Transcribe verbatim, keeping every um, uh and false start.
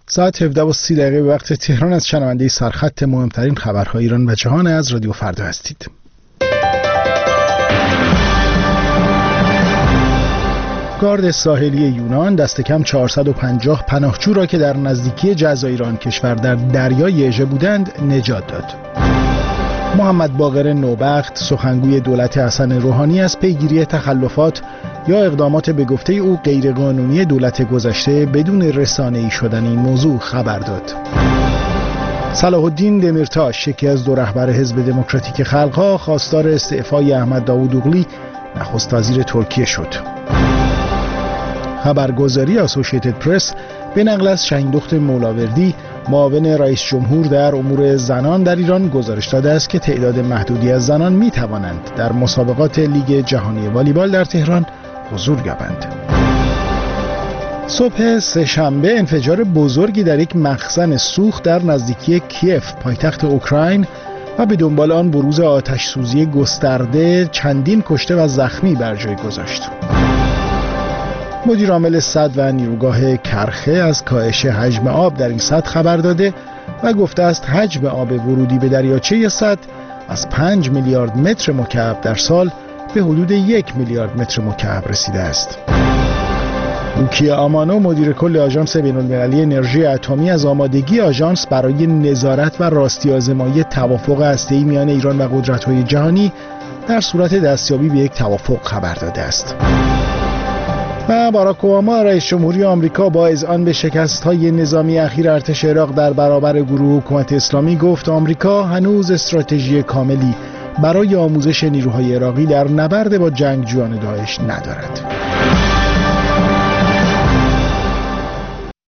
ساعت هفده و سی دقیقه به وقت تهران از شنونده سرخط مهمترین خبرهای ایران و جهان از رادیو فردا هستید. گارد ساحلی یونان دست کم چهارصد و پنجاه پناهجو را که در نزدیکی جزایر آن کشور در دریای اژه بودند نجات داد. محمد باقر نوبخت سخنگوی دولت حسن روحانی از پیگیری تخلفات یا اقدامات به گفته او غیرقانونی دولت گذشته بدون رسانه‌ای شدن این موضوع خبر داد. صلاح الدین دمیرتاش یکی از دو رهبر حزب دموکراتیک خلق‌ها خواستار استعفای احمد داوودوغلی نخست وزیر ترکیه شد. خبرگزاری اسوسییتد پرس به نقل از شهیندخت مولاوردی معاون رئیس جمهور در امور زنان در ایران گزارش داده است که تعداد محدودی از زنان می توانند در مسابقات لیگ جهانی والیبال در تهران حضور یابند. صبح سه‌شنبه انفجار بزرگی در یک مخزن سوخت در نزدیکی کیف پایتخت اوکراین و به دنبال آن بروز آتش سوزی گسترده چندین کشته و زخمی بر جای گذاشت. مدیر عامل سد و نیروگاه کرخه از کاهش حجم آب در این سد خبر داده و گفته است حجم آب ورودی به دریاچه سد از پنج میلیارد متر مکعب در سال به حدود یک میلیارد متر مکعب رسیده است. روکیه آمانو مدیر کل آژانس بین‌المللی انرژی اتمی از آمادگی آژانس برای نظارت و راستی آزمایی توافق هسته‌ای میان ایران و قدرت‌های جهانی در صورت دستیابی به یک توافق خبر داده است. و باراک اوباما رئیس جمهوری آمریکا با اذعان به شکست‌های نظامی اخیر ارتش عراق در برابر گروه حکومت اسلامی گفت آمریکا هنوز استراتژی کاملی برای آموزش نیروهای عراقی در نبرد با جنگجویان داعش ندارد.